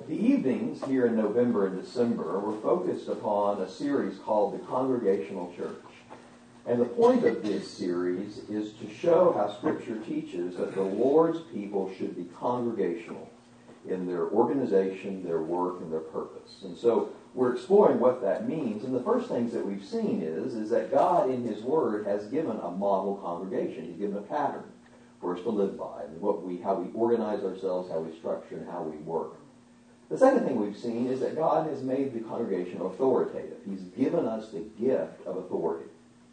The evenings here in November and December were focused upon a series called The Congregational Church. And the point of this series is to show how Scripture teaches that the Lord's people should be congregational in their organization, their work, and their purpose. And so we're exploring what that means. And the first things that we've seen is that God in His Word has given a model congregation. He's given a pattern for us to live by, and how we organize ourselves, how we structure, and how we work. The second thing we've seen is that God has made the congregation authoritative. He's given us the gift of authority.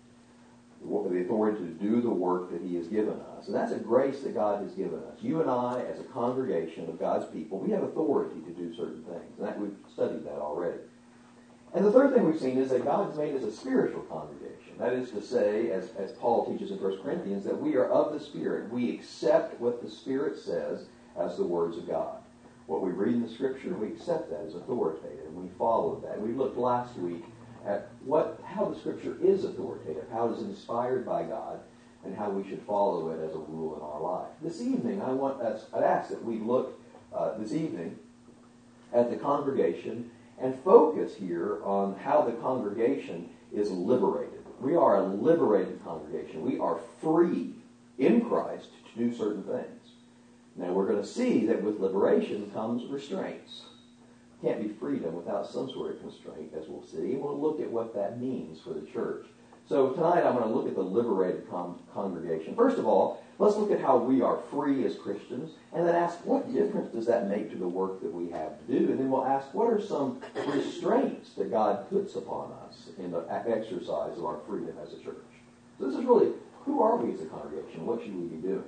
The authority to do the work that He has given us. And that's a grace that God has given us. You and I, as a congregation of God's people, we have authority to do certain things. And we've studied that already. And the third thing we've seen is that God has made us a spiritual congregation. That is to say, as Paul teaches in 1 Corinthians, that we are of the Spirit. We accept what the Spirit says as the words of God. What we read in the Scripture, we accept that as authoritative, and we follow that. We looked last week at how the Scripture is authoritative, how it is inspired by God, and how we should follow it as a rule in our life. This evening, I'd ask that we look this evening at the congregation and focus here on how the congregation is liberated. We are a liberated congregation. We are free in Christ to do certain things. Now, we're going to see that with liberation comes restraints. Can't be freedom without some sort of constraint, as we'll see. And we'll look at what that means for the church. So tonight I'm going to look at the liberated congregation. First of all, let's look at how we are free as Christians, and then ask what difference does that make to the work that we have to do. And then we'll ask what are some restraints that God puts upon us in the exercise of our freedom as a church. So this is really, who are we as a congregation? What should we be doing?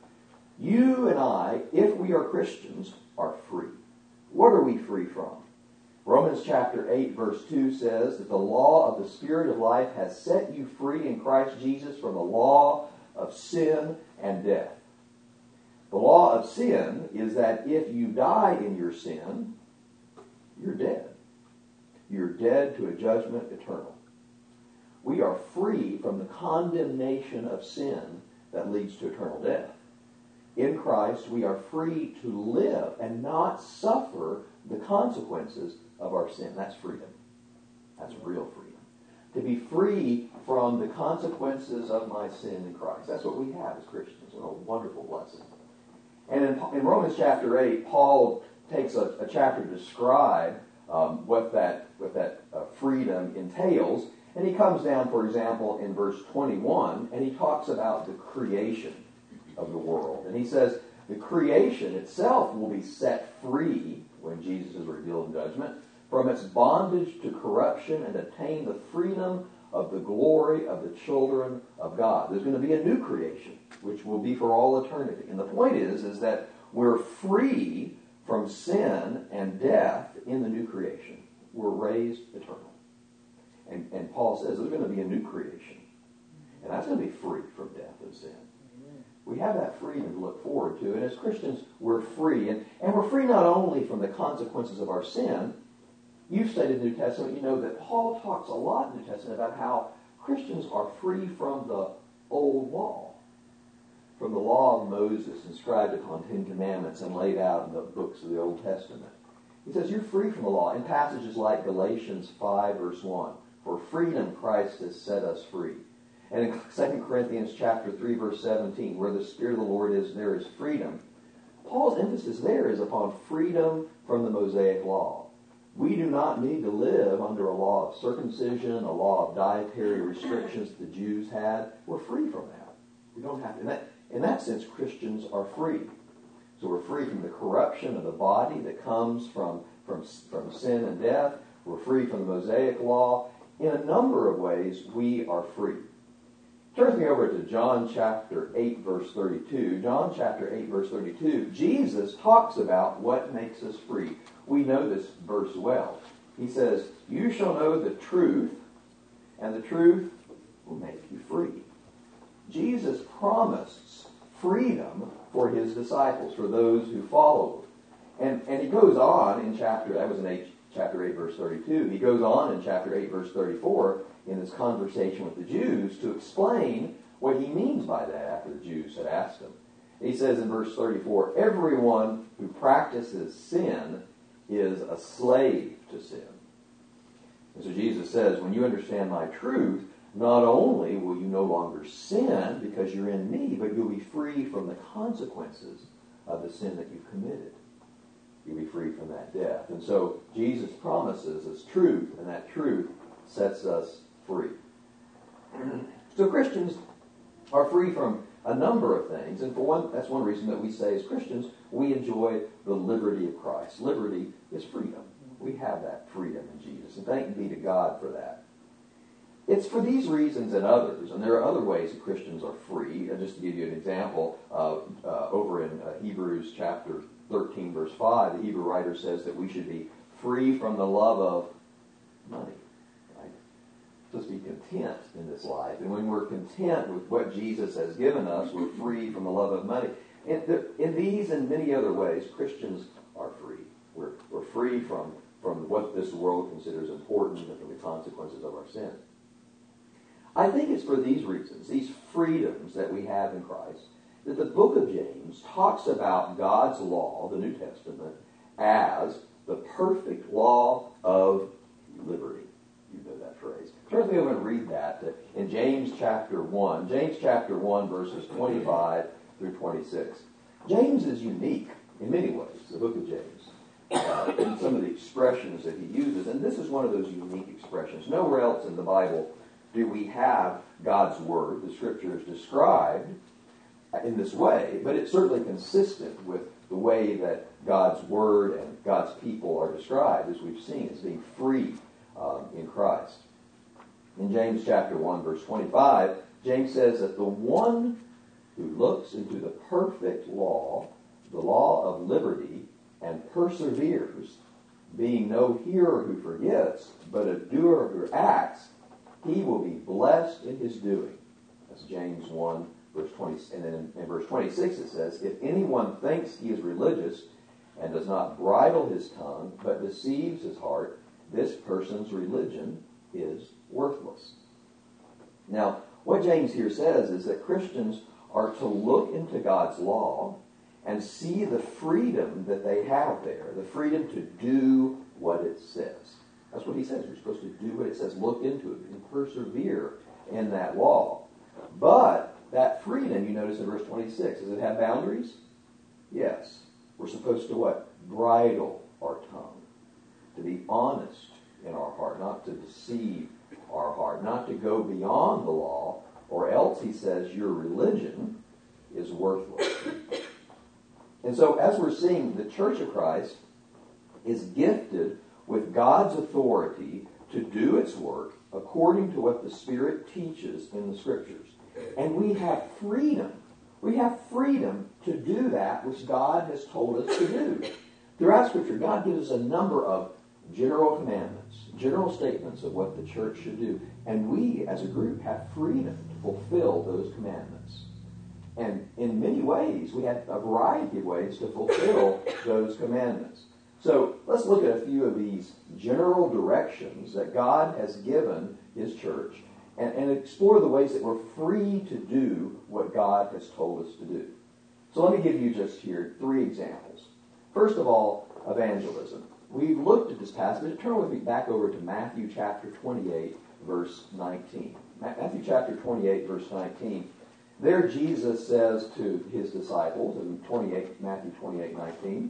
You and I, if we are Christians, are free. What are we free from? Romans chapter 8, verse 2 says that the law of the Spirit of life has set you free in Christ Jesus from the law of sin and death. The law of sin is that if you die in your sin, you're dead. You're dead to a judgment eternal. We are free from the condemnation of sin that leads to eternal death. In Christ, we are free to live and not suffer the consequences of our sin. That's freedom. That's real freedom. To be free from the consequences of my sin in Christ. That's what we have as Christians. What a wonderful blessing. And in Romans chapter 8, Paul takes a chapter to describe what that freedom entails. And he comes down, for example, in verse 21, and he talks about the creation of the world. And he says, the creation itself will be set free when Jesus is revealed in judgment from its bondage to corruption and attain the freedom of the glory of the children of God. There's going to be a new creation, which will be for all eternity. And the point is that we're free from sin and death in the new creation. We're raised eternal. And Paul says there's going to be a new creation. And that's going to be free from death and sin. We have that freedom to look forward to. And as Christians, we're free. And we're free not only from the consequences of our sin. You've studied the New Testament. You know that Paul talks a lot in the New Testament about how Christians are free from the old law. From the law of Moses inscribed upon 10 Commandments and laid out in the books of the Old Testament. He says you're free from the law in passages like Galatians 5, verse 1. For freedom Christ has set us free. And in 2 Corinthians chapter 3, verse 17, where the Spirit of the Lord is, there is freedom. Paul's emphasis there is upon freedom from the Mosaic law. We do not need to live under a law of circumcision, a law of dietary restrictions the Jews had. We're free from that. We don't have to. In that sense, Christians are free. So we're free from the corruption of the body that comes from sin and death. We're free from the Mosaic law. In a number of ways, we are free. Turn with me over to John chapter 8, verse 32. John chapter 8, verse 32. Jesus talks about what makes us free. We know this verse well. He says, you shall know the truth, and the truth will make you free. Jesus promised freedom for his disciples, for those who follow him. And he goes on in chapter 8, verse 32. He goes on in chapter 8, verse 34, in this conversation with the Jews to explain what he means by that after the Jews had asked him. He says in verse 34, everyone who practices sin is a slave to sin. And so Jesus says, when you understand my truth, not only will you no longer sin because you're in me, but you'll be free from the consequences of the sin that you've committed. You'll be free from that death. And so Jesus promises us truth, and that truth sets us free. So Christians are free from a number of things. And for one, that's one reason that we say as Christians, we enjoy the liberty of Christ. Liberty is freedom. We have that freedom in Jesus. And thank be to God for that. It's for these reasons and others, and there are other ways that Christians are free. Just to give you an example, over in Hebrews chapter 13, verse 5, the Hebrew writer says that we should be free from the love of money. Right? Supposed to be content in this life. And when we're content with what Jesus has given us, we're free from the love of money. In these and many other ways, Christians are free. We're free from what this world considers important and from the consequences of our sin. I think it's for these reasons, these freedoms that we have in Christ, that the book of James talks about God's law, the New Testament, as the perfect law of liberty. You know that phrase. Turn with me over and read that in James chapter 1. James chapter 1, verses 25 through 26. James is unique in many ways, the book of James, in some of the expressions that he uses. And this is one of those unique expressions. Nowhere else in the Bible do we have God's Word, the Scriptures, described in this way, but it's certainly consistent with the way that God's Word and God's people are described, as we've seen, as being free in Christ. In James chapter 1, verse 25, James says that the one who looks into the perfect law, the law of liberty, and perseveres, being no hearer who forgets, but a doer who acts, he will be blessed in his doing. That's James 1, verse 20. And then in verse 26 it says, if anyone thinks he is religious and does not bridle his tongue, but deceives his heart, this person's religion is worthless. Now, what James here says is that Christians are to look into God's law and see the freedom that they have there, the freedom to do what it says. That's what he says. You're supposed to do what it says. Look into it and persevere in that law. But that freedom, you notice in verse 26, does it have boundaries? Yes. We're supposed to what? Bridle our tongue. To be honest in our heart, not to deceive our heart, not to go beyond the law, or else, he says, your religion is worthless. And so, as we're seeing, the Church of Christ is gifted with God's authority to do its work according to what the Spirit teaches in the Scriptures. And we have freedom. We have freedom to do that which God has told us to do. Throughout Scripture, God gives us a number of general commandments, general statements of what the church should do. And we, as a group, have freedom to fulfill those commandments. And in many ways, we have a variety of ways to fulfill those commandments. So let's look at a few of these general directions that God has given his church and explore the ways that we're free to do what God has told us to do. So let me give you just here 3 examples. First of all, evangelism. We've looked at this passage. Turn with me back over to Matthew chapter 28, verse 19. Matthew chapter 28, verse 19. There Jesus says to his disciples in Matthew 28, 19,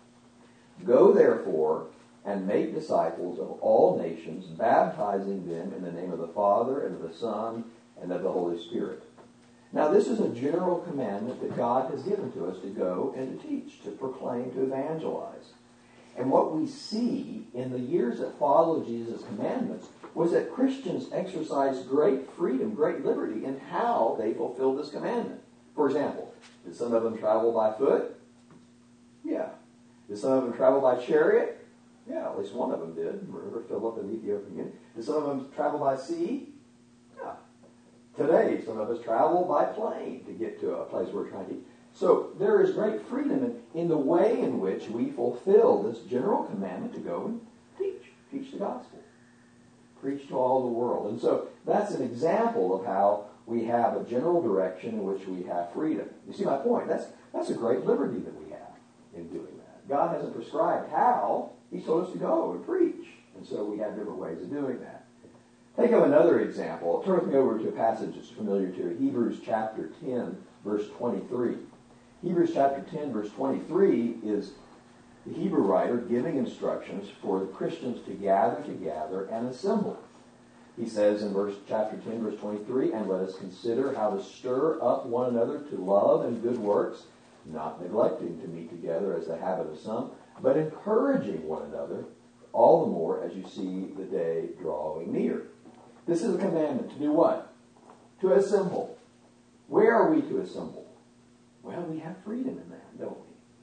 go therefore and make disciples of all nations, baptizing them in the name of the Father and of the Son and of the Holy Spirit. Now this is a general commandment that God has given to us to go and to teach, to proclaim, to evangelize. And what we see in the years that followed Jesus' commandments was that Christians exercised great freedom, great liberty in how they fulfilled this commandment. For example, did some of them travel by foot? Yeah. Did some of them travel by chariot? Yeah, at least one of them did. Remember Philip and the Ethiopian? Did some of them travel by sea? Yeah. Today, some of us travel by plane to get to a place we're trying to eat. So there is great freedom in the way in which we fulfill this general commandment to go and teach the gospel, preach to all the world. And so that's an example of how we have a general direction in which we have freedom. You see my point? That's a great liberty that we have in doing that. God hasn't prescribed how, told us to go and preach. And so we have different ways of doing that. Think of another example. Turn with me over to a passage that's familiar to you, Hebrews chapter 10, verse 23. Hebrews chapter 10, verse 23 is the Hebrew writer giving instructions for the Christians to gather together and assemble. He says in chapter 10, verse 23, and let us consider how to stir up one another to love and good works, not neglecting to meet together as the habit of some, but encouraging one another, all the more as you see the day drawing near. This is a commandment to do what? To assemble. Where are we to assemble? Well, we have freedom in that, don't we?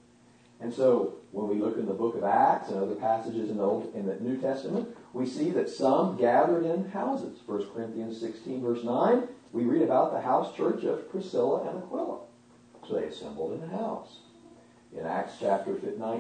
And so, when we look in the book of Acts and other passages in the New Testament, we see that some gathered in houses. 1 Corinthians 16, verse 9, we read about the house church of Priscilla and Aquila. So they assembled in a house. In Acts chapter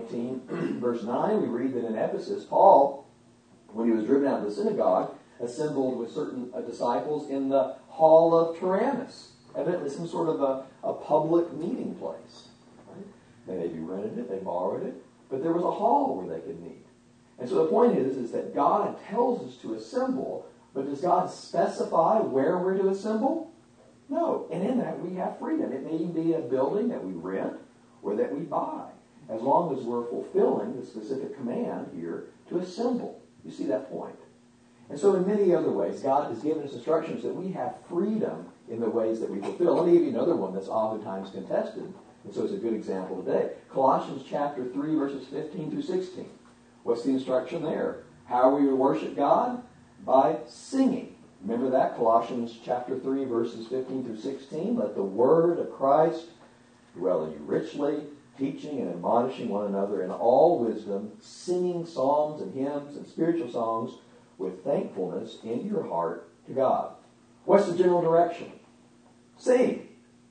19, verse 9, we read that in Ephesus, Paul, when he was driven out of the synagogue, assembled with certain disciples in the hall of Tyrannus. Evidently some sort of a public meeting place. Right? They maybe rented it, they borrowed it, but there was a hall where they could meet. And so the point is that God tells us to assemble, but does God specify where we're to assemble? No. And in that we have freedom. It may even be a building that we rent or that we buy, as long as we're fulfilling the specific command here to assemble. You see that point? And so in many other ways, God has given us instructions that we have freedom in the ways that we fulfill. Let me give you another one that's oftentimes contested, and so it's a good example today. Colossians chapter 3, verses 15 through 16. What's the instruction there? How are we to worship God? By singing. Remember that? Colossians chapter 3, verses 15 through 16. Let the word of Christ dwell in you richly, teaching and admonishing one another in all wisdom, singing psalms and hymns and spiritual songs with thankfulness in your heart to God. What's the general direction? Sing.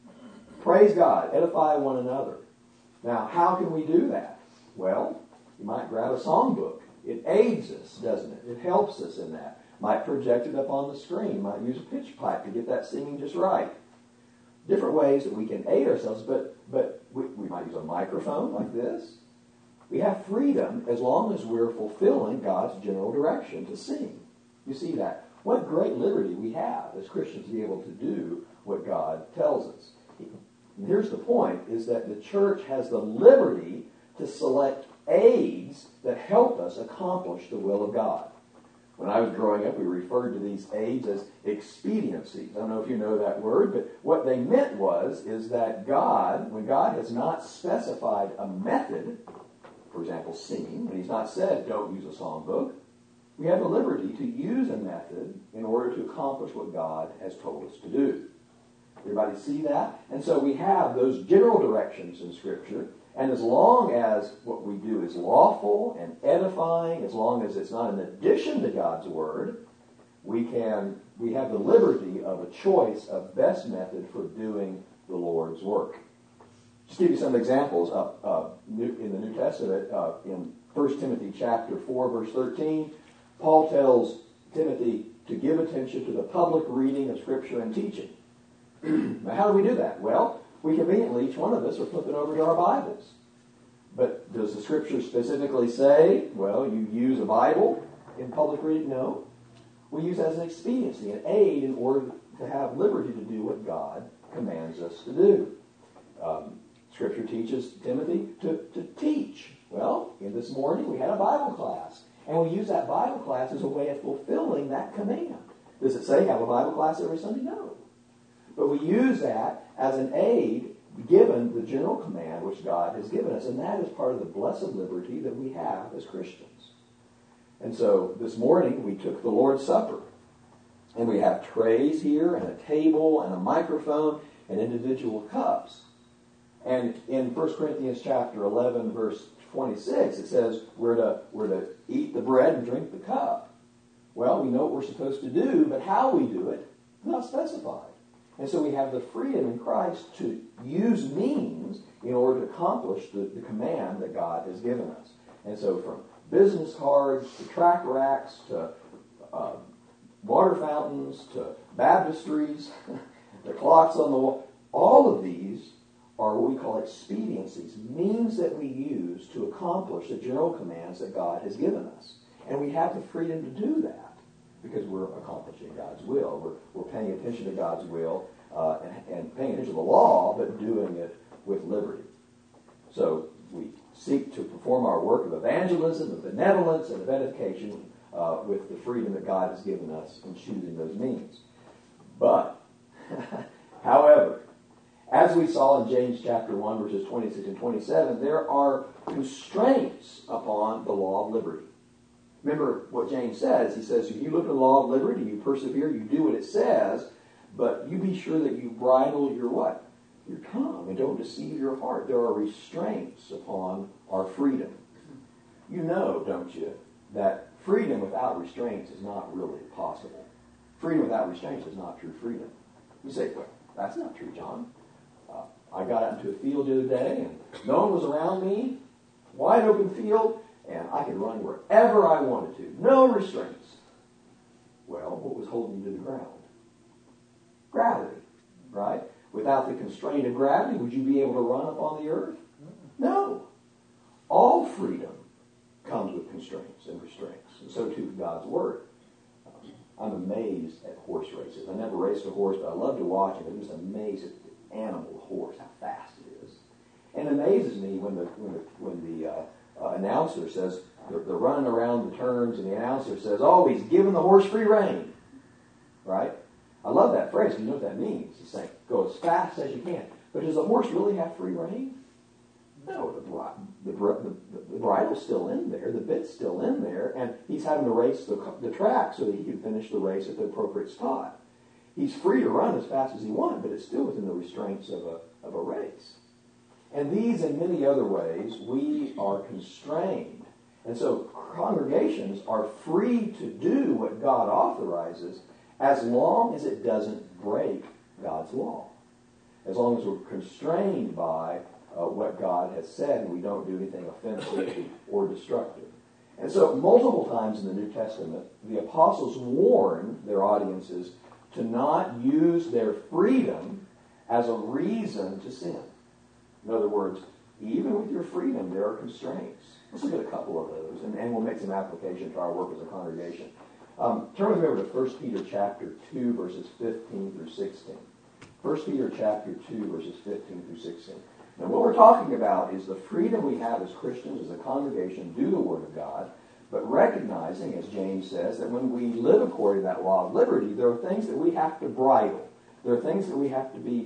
Praise God. Edify one another. Now, how can we do that? Well, you might grab a songbook. It aids us, doesn't it? It helps us in that. Might project it up on the screen. Might use a pitch pipe to get that singing just right. Different ways that we can aid ourselves, but we might use a microphone like this. We have freedom as long as we're fulfilling God's general direction to sing. You see that? What great liberty we have as Christians to be able to do what God tells us. And here's the point, is that the church has the liberty to select aids that help us accomplish the will of God. When I was growing up, we referred to these aids as expediencies. I don't know if you know that word, but what they meant is that God, when God has not specified a method, for example, singing, when he's not said, don't use a songbook, we have the liberty to use a method in order to accomplish what God has told us to do. Everybody see that? And so we have those general directions in Scripture, and as long as what we do is lawful and edifying, as long as it's not in addition to God's Word, we have the liberty of a choice of best method for doing the Lord's work. Just give you some examples in the New Testament. In 1 Timothy chapter 4, verse 13, Paul tells Timothy to give attention to the public reading of Scripture and teaching. Now, how do we do that? Well, we conveniently, each one of us, are flipping over to our Bibles. But does the Scripture specifically say, well, you use a Bible in public reading? No. We use it as an expediency, an aid in order to have liberty to do what God commands us to do. Scripture teaches Timothy to teach. Well, this morning we had a Bible class, and we use that Bible class as a way of fulfilling that command. Does it say have a Bible class every Sunday? No. But we use that as an aid given the general command which God has given us, and that is part of the blessed liberty that we have as Christians. And so this morning we took the Lord's Supper, and we have trays here and a table and a microphone and individual cups. And in 1 Corinthians chapter 11, verse 26, it says we're to eat the bread and drink the cup. Well, we know what we're supposed to do, but how we do it is not specified. And so we have the freedom in Christ to use means in order to accomplish the command that God has given us. And so from business cards to track racks to water fountains to baptistries, the clocks on the wall, all of these are what we call expediencies, means that we use to accomplish the general commands that God has given us. And we have the freedom to do that because we're accomplishing God's will. We're paying attention to God's will and paying attention to the law, but doing it with liberty. So we seek to perform our work of evangelism, of benevolence, and of edification with the freedom that God has given us in choosing those means. But, however, as we saw in James chapter 1, verses 26 and 27, there are constraints upon the law of liberty. Remember what James says. He says, if you look at the law of liberty, you persevere, you do what it says, but you be sure that you bridle your what? Your tongue, and don't deceive your heart. There are restraints upon our freedom. You know, don't you, that freedom without restraints is not really possible. Freedom without restraints is not true freedom. You say, well, that's not true, John. I got out into a field the other day, and no one was around me, wide open field, and I could run wherever I wanted to. No restraints. Well, what was holding you to the ground? Gravity, right? Without the constraint of gravity, would you be able to run upon the earth? No. All freedom comes with constraints and restraints, and so too God's Word. I'm amazed at horse races. I never raced a horse, but I love to watch it. I'm just amazed at the animal horse, how fast it is. And it amazes me when the announcer says, they're running around the turns, and the announcer says, oh, he's giving the horse free rein. Right? I love that phrase. You know what that means. He's saying, go as fast as you can. But does the horse really have free rein? No, the bridle's still in there, the bit's still in there, and he's having to race the track so that he can finish the race at the appropriate spot. He's free to run as fast as he wants, but it's still within the restraints of a race. And these and many other ways, we are constrained. And so congregations are free to do what God authorizes as long as it doesn't break God's law. As long as we're constrained by what God has said and we don't do anything offensive or destructive. And so multiple times in the New Testament, the apostles warn their audiences to not use their freedom as a reason to sin. In other words, even with your freedom, there are constraints. Let's look at a couple of those, and we'll make some application to our work as a congregation. Turn with me over to 1 Peter chapter 2, verses 15 through 16. 1 Peter chapter 2, verses 15 through 16. Now, what we're talking about is the freedom we have as Christians, as a congregation, do the Word of God, but recognizing, as James says, that when we live according to that law of liberty, there are things that we have to bridle. There are things that we have to be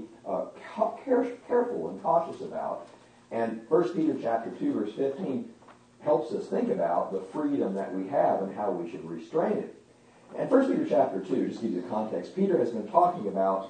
careful and cautious about. And 1 Peter chapter 2, verse 15 helps us think about the freedom that we have and how we should restrain it. And 1 Peter chapter 2, just to give you the context, Peter has been talking about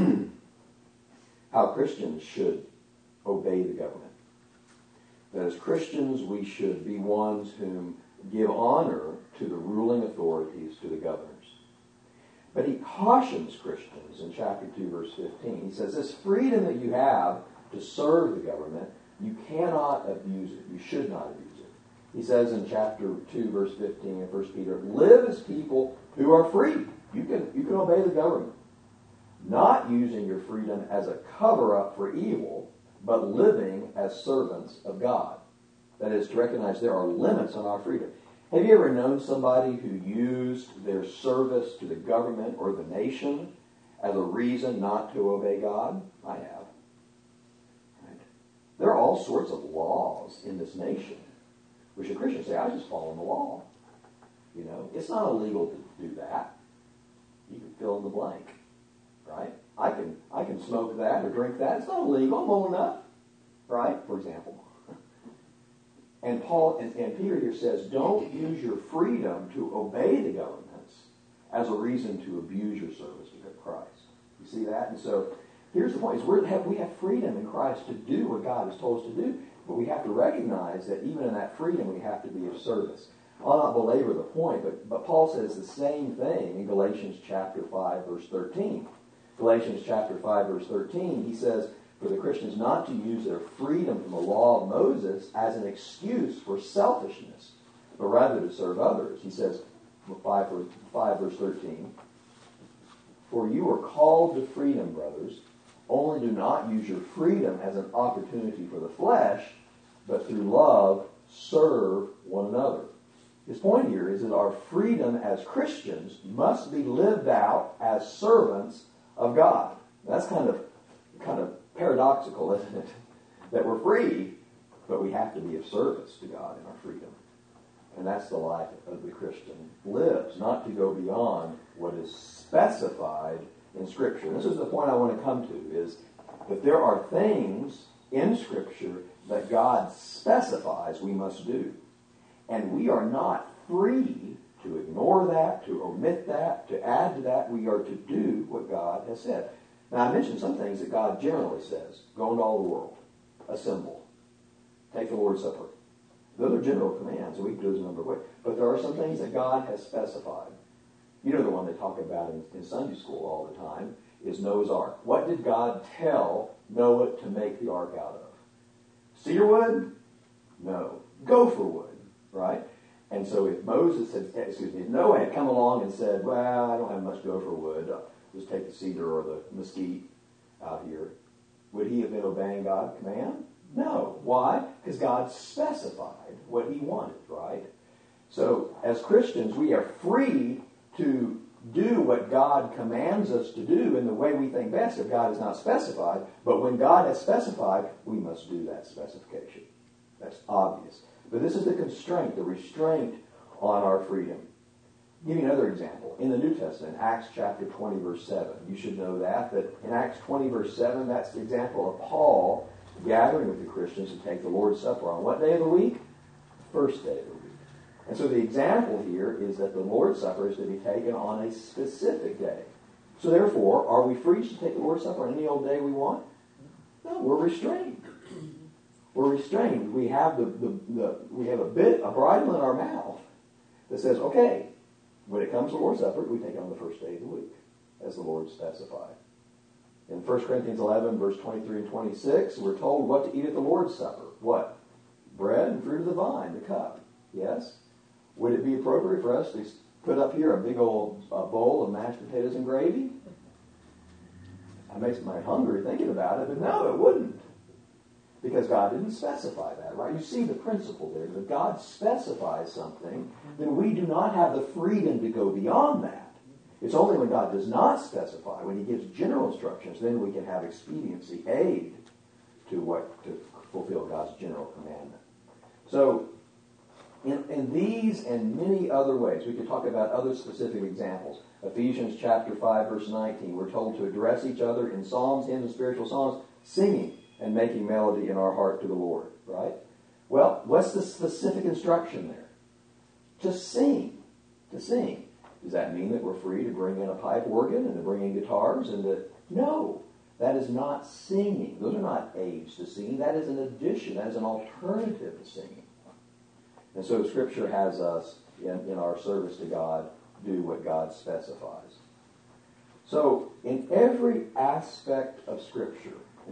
how Christians should obey the government. That as Christians, we should be ones whom give honor to the ruling authorities, to the governors. But he cautions Christians in chapter 2, verse 15. He says, this freedom that you have to serve the government, you cannot abuse it. You should not abuse it. He says in chapter 2, verse 15 of 1 Peter, live as people who are free. You can obey the government. Not using your freedom as a cover-up for evil, but living as servants of God. That is, to recognize there are limits on our freedom. Have you ever known somebody who used their service to the government or the nation as a reason not to obey God? I have. Right? There are all sorts of laws in this nation, which a Christian say, I just follow the law. You know, it's not illegal to do that. You can fill in the blank. Right? I can smoke that or drink that. It's not illegal. I'm old enough. Right? For example. And Paul and Peter here says, don't use your freedom to obey the governments as a reason to abuse your service to Christ. You see that? And so here's the point: is we have freedom in Christ to do what God has told us to do, but we have to recognize that even in that freedom, we have to be of service. I'll not belabor the point, but Paul says the same thing in Galatians chapter 5, verse 13. Galatians chapter 5, verse 13, he says, for the Christians not to use their freedom from the law of Moses as an excuse for selfishness, but rather to serve others. He says, 5 verse 13, for you are called to freedom, brothers. only do not use your freedom as an opportunity for the flesh, but through love serve one another. His point here is that our freedom as Christians must be lived out as servants of God. That's kind of paradoxical, isn't it? That we're free, but we have to be of service to God in our freedom. And that's the life of the Christian lives, not to go beyond what is specified in Scripture. This is the point I want to come to, is that there are things in Scripture that God specifies we must do. And we are not free to ignore that, to omit that, to add to that. We are to do what God has said. Now, I mentioned some things that God generally says. Go into all the world. Assemble. Take the Lord's Supper. Those are general commands, and we can do this a number of ways. But there are some things that God has specified. You know the one they talk about in Sunday school all the time is Noah's Ark. What did God tell Noah to make the ark out of? Cedar wood? No. Gopher wood, right? And so if Noah had come along and said, well, I don't have much gopher wood, just take the cedar or the mesquite out here, would he have been obeying God's command? No. Why? Because God specified what he wanted, right? So as Christians, we are free to do what God commands us to do in the way we think best if God has not specified. But when God has specified, we must do that specification. That's obvious. But this is the constraint, the restraint on our freedom. I'll give you another example. In the New Testament, Acts chapter 20, verse 7. You should know that in Acts 20, verse 7, that's the example of Paul gathering with the Christians to take the Lord's Supper on what day of the week? First day of the week. And so the example here is that the Lord's Supper is to be taken on a specific day. So therefore, are we free to take the Lord's Supper on any old day we want? No, we're restrained. We're restrained. We have a bridle in our mouth that says, okay, when it comes to the Lord's Supper, we take it on the first day of the week, as the Lord specified. In 1 Corinthians 11, verse 23 and 26, we're told what to eat at the Lord's Supper. What? Bread and fruit of the vine, the cup. Yes? Would it be appropriate for us to put up here a big old bowl of mashed potatoes and gravy? That makes me hungry thinking about it, but no, it wouldn't. Because God didn't specify that, right? You see the principle there. If God specifies something, then we do not have the freedom to go beyond that. It's only when God does not specify, when he gives general instructions, then we can have expediency, aid to fulfill God's general commandment. So, in these and many other ways, we could talk about other specific examples. Ephesians chapter 5, verse 19, we're told to address each other in psalms, hymns, and spiritual songs, singing and making melody in our heart to the Lord, right? Well, what's the specific instruction there? To sing. To sing. Does that mean that we're free to bring in a pipe organ and to bring in guitars? No, that is not singing. Those are not aids to singing. That is an addition. That is an alternative to singing. And so Scripture has us, in our service to God, do what God specifies. So in every aspect of Scripture,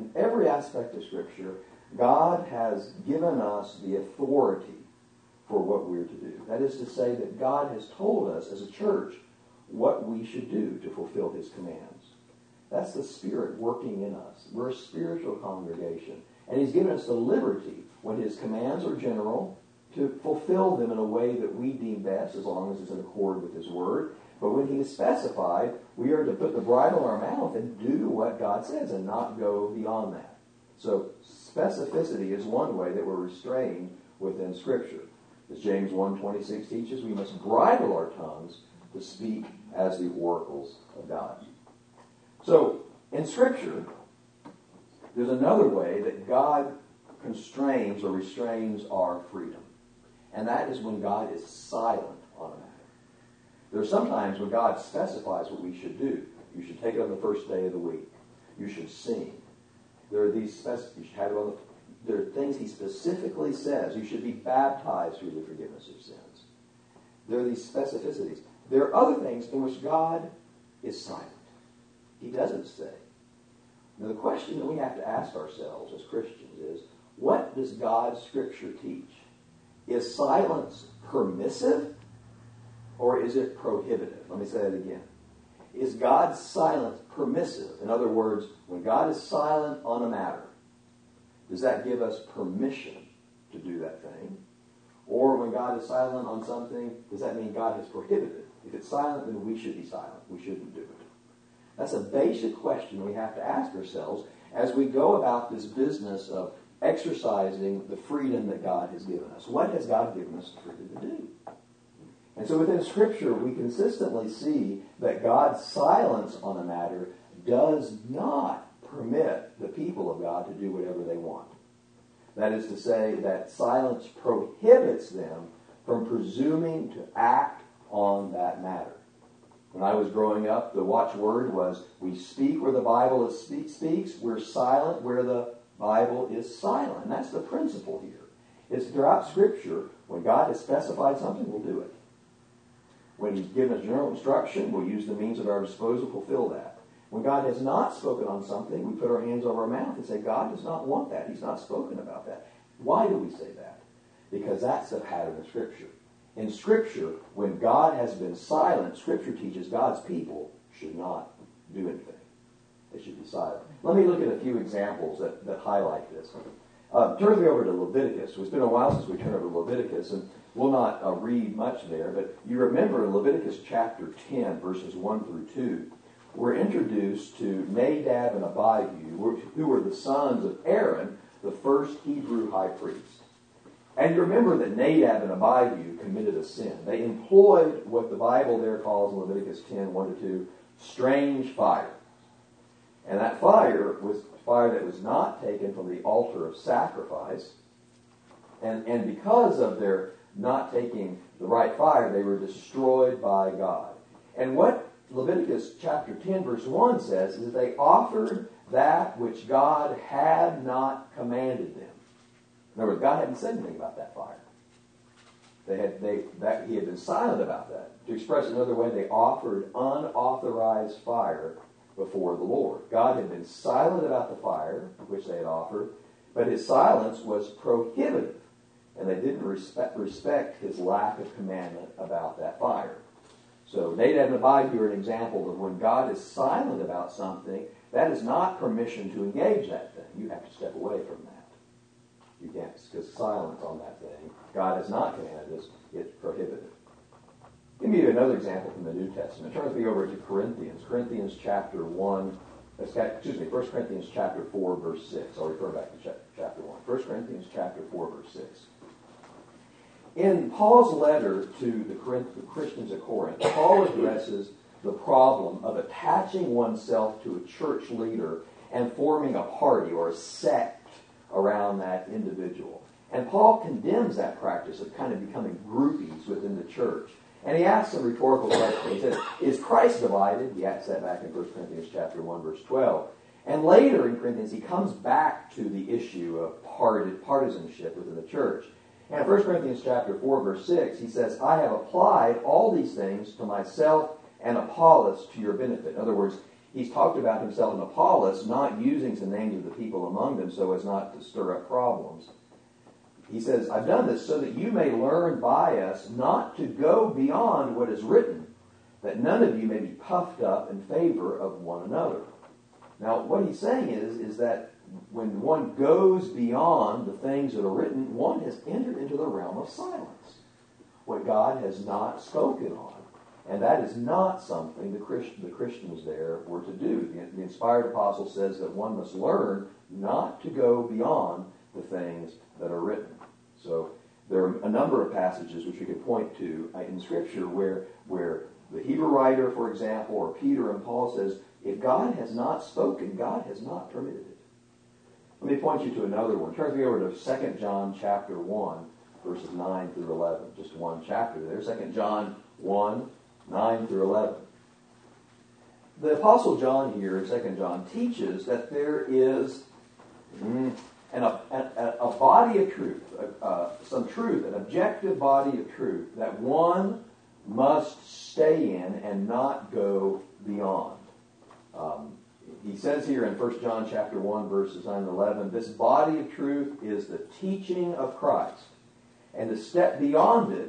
God has given us the authority for what we're to do. That is to say that God has told us as a church what we should do to fulfill his commands. That's the Spirit working in us. We're a spiritual congregation. And he's given us the liberty, when his commands are general, to fulfill them in a way that we deem best, as long as it's in accord with his word. But when he is specified, we are to put the bridle in our mouth and do what God says and not go beyond that. So specificity is one way that we're restrained within Scripture. As James 1:26 teaches, we must bridle our tongues to speak as the oracles of God. So, in Scripture, there's another way that God constrains or restrains our freedom. And that is when God is silent on a matter. There are some times when God specifies what we should do. You should take it on the first day of the week. You should sing. There are there are things he specifically says. You should be baptized through the forgiveness of sins. There are these specificities. There are other things in which God is silent. He doesn't say. Now the question that we have to ask ourselves as Christians is, what does God's Scripture teach? Is silence permissive or is it prohibitive? Let me say that again. Is God's silence permissive? In other words, when God is silent on a matter, does that give us permission to do that thing? Or when God is silent on something, does that mean God has prohibited it? If it's silent, then we should be silent. We shouldn't do it. That's a basic question we have to ask ourselves as we go about this business of exercising the freedom that God has given us. What has God given us the freedom to do? And so within Scripture, we consistently see that God's silence on a matter does not permit the people of God to do whatever they want. That is to say, that silence prohibits them from presuming to act on that matter. When I was growing up, the watchword was, we speak where the Bible speaks, we're silent where the Bible is silent. And that's the principle here. It's throughout Scripture, when God has specified something, we'll do it. When He's given us general instruction, we'll use the means at our disposal to fulfill that. When God has not spoken on something, we put our hands over our mouth and say, God does not want that. He's not spoken about that. Why do we say that? Because that's the pattern of Scripture. In Scripture, when God has been silent, Scripture teaches God's people should not do anything. They should be silent. Let me look at a few examples that highlight this. Turn me over to Leviticus. It's been a while since we turned over to Leviticus, and we'll not read much there, but you remember in Leviticus chapter 10, verses 1 through 2, we're introduced to Nadab and Abihu, who were the sons of Aaron, the first Hebrew high priest. And you remember that Nadab and Abihu committed a sin. They employed what the Bible there calls in Leviticus 10, 1 to 2, strange fire. And that fire was fire that was not taken from the altar of sacrifice. And because of their not taking the right fire, they were destroyed by God. And what Leviticus chapter 10, verse 1 says is that they offered that which God had not commanded them. In other words, God hadn't said anything about that fire. He had been silent about that. To express it another way, they offered unauthorized fire before the Lord. God had been silent about the fire which they had offered, but His silence was prohibitive, and they didn't respect His lack of commandment about that fire. So Nadab and Abihu are an example of when God is silent about something, that is not permission to engage that thing. You have to step away from that. You can't, because silence on that thing, God has not commanded us, it's prohibited. Let me give you another example from the New Testament. Turn with me over to Corinthians. Corinthians chapter 1, 1 Corinthians chapter 4, verse 6. I'll refer back to chapter 1. 1 Corinthians chapter 4, verse 6. In Paul's letter to the Christians at Corinth, Paul addresses the problem of attaching oneself to a church leader and forming a party or a sect around that individual. And Paul condemns that practice of kind of becoming groupies within the church. And he asks some rhetorical questions. He says, is Christ divided? He asks that back in 1 Corinthians chapter 1, verse 12. And later in Corinthians, he comes back to the issue of partisanship within the church. And in 1 Corinthians chapter 4, verse 6, he says, I have applied all these things to myself and Apollos to your benefit. In other words, he's talked about himself and Apollos not using the names of the people among them so as not to stir up problems. He says, I've done this so that you may learn by us not to go beyond what is written, that none of you may be puffed up in favor of one another. Now, what he's saying is that when one goes beyond the things that are written, one has entered into the realm of silence, what God has not spoken on. And that is not something the Christians there were to do. The inspired apostle says that one must learn not to go beyond the things that are written. So there are a number of passages which we could point to in Scripture where the Hebrew writer, for example, or Peter and Paul says, if God has not spoken, God has not permitted it. Let me point you to another one. Turn me over to 2 John chapter 1, verses 9 through 11. Just one chapter there. 2 John 1, 9 through 11. The Apostle John here in 2 John teaches that there is a body of truth, some truth, an objective body of truth that one must stay in and not go beyond. He says here in 1 John chapter 1, verses 9 and 11, this body of truth is the teaching of Christ. And to step beyond it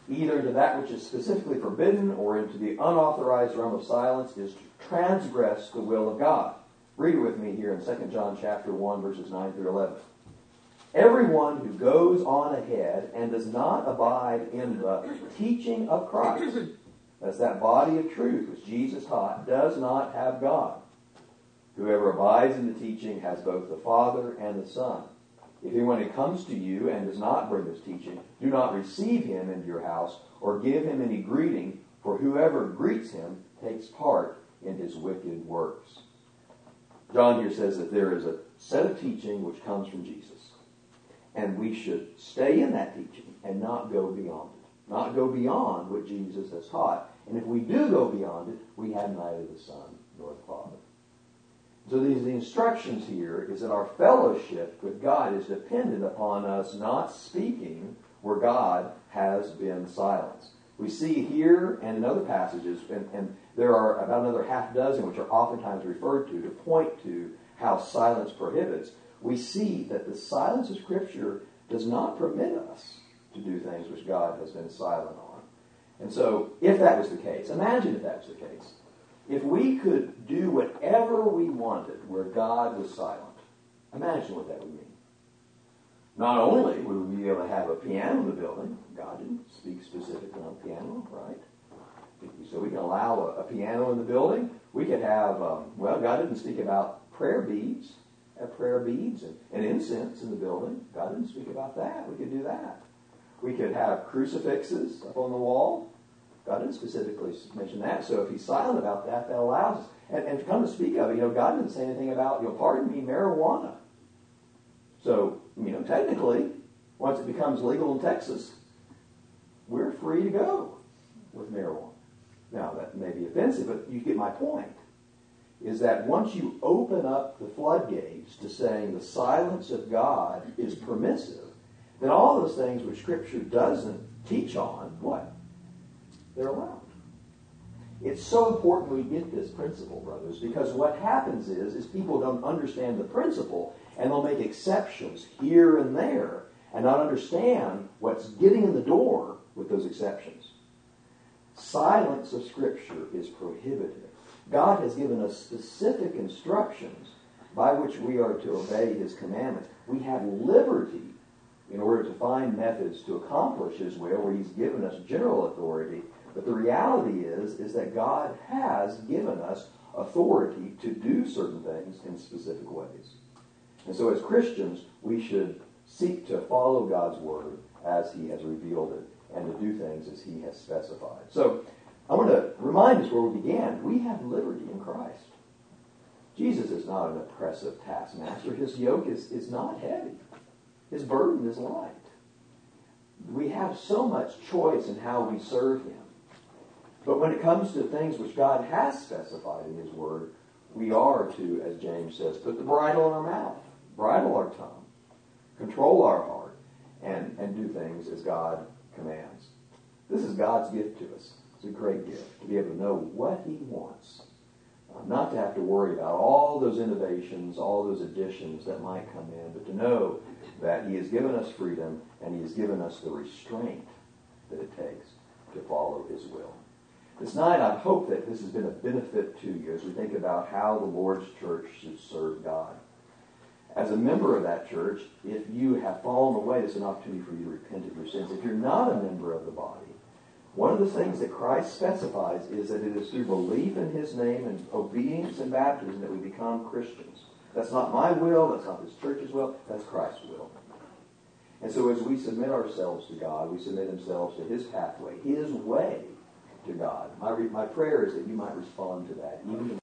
either into that which is specifically forbidden or into the unauthorized realm of silence, is to transgress the will of God. Read it with me here in 2 John chapter 1, verses 9 through 11. Everyone who goes on ahead and does not abide in the teaching of Christ, that's that body of truth which Jesus taught, does not have God. Whoever abides in the teaching has both the Father and the Son. If anyone comes to you and does not bring this teaching, do not receive him into your house or give him any greeting, for whoever greets him takes part in his wicked works. John here says that there is a set of teaching which comes from Jesus. And we should stay in that teaching and not go beyond it. Not go beyond what Jesus has taught. And if we do go beyond it, we have neither the Son nor the Father. So the instructions here is that our fellowship with God is dependent upon us not speaking where God has been silenced. We see here and in other passages, and there are about another half dozen which are oftentimes referred to point to how silence prohibits. We see that the silence of Scripture does not permit us to do things which God has been silent on. And so, if that was the case, imagine if that was the case. If we could do whatever we wanted where God was silent, imagine what that would mean. Not only would we be able to have a piano in the building, God didn't speak specifically on piano, right? So we can allow a piano in the building. We could have, God didn't speak about prayer beads. Have prayer beads and incense in the building. God didn't speak about that. We could do that. We could have crucifixes up on the wall. God didn't specifically mention that. So if he's silent about that, that allows us. And to come to speak of it, God didn't say anything about, pardon me, marijuana. So, technically, once it becomes legal in Texas, we're free to go with marijuana. Now, that may be offensive, but you get my point. Is that once you open up the floodgates to saying the silence of God is permissive, then all those things which Scripture doesn't teach on, what? They're allowed. It's so important we get this principle, brothers, because what happens is people don't understand the principle, and they'll make exceptions here and there, and not understand what's getting in the door with those exceptions. Silence of Scripture is prohibited. God has given us specific instructions by which we are to obey His commandments. We have liberty in order to find methods to accomplish His will, where He's given us general authority. But the reality is that God has given us authority to do certain things in specific ways. And so as Christians, we should seek to follow God's Word as He has revealed it and to do things as He has specified. So I want to remind us where we began. We have liberty in Christ. Jesus is not an oppressive taskmaster. His yoke is not heavy. His burden is light. We have so much choice in how we serve Him. But when it comes to things which God has specified in His Word, we are to, as James says, put the bridle in our mouth, bridle our tongue, control our heart, and do things as God commands. This is God's gift to us. It's a great gift to be able to know what He wants. Not to have to worry about all those innovations, all those additions that might come in, but to know that He has given us freedom and He has given us the restraint that it takes to follow His will. This night, I hope that this has been a benefit to you as we think about how the Lord's church should serve God. As a member of that church, if you have fallen away, this is an opportunity for you to repent of your sins. If you're not a member of the body, one of the things that Christ specifies is that it is through belief in His name and obedience and baptism that we become Christians. That's not my will, that's not this church's will, that's Christ's will. And so as we submit ourselves to God, we submit ourselves to His pathway, His way to God. My prayer is that you might respond to that, even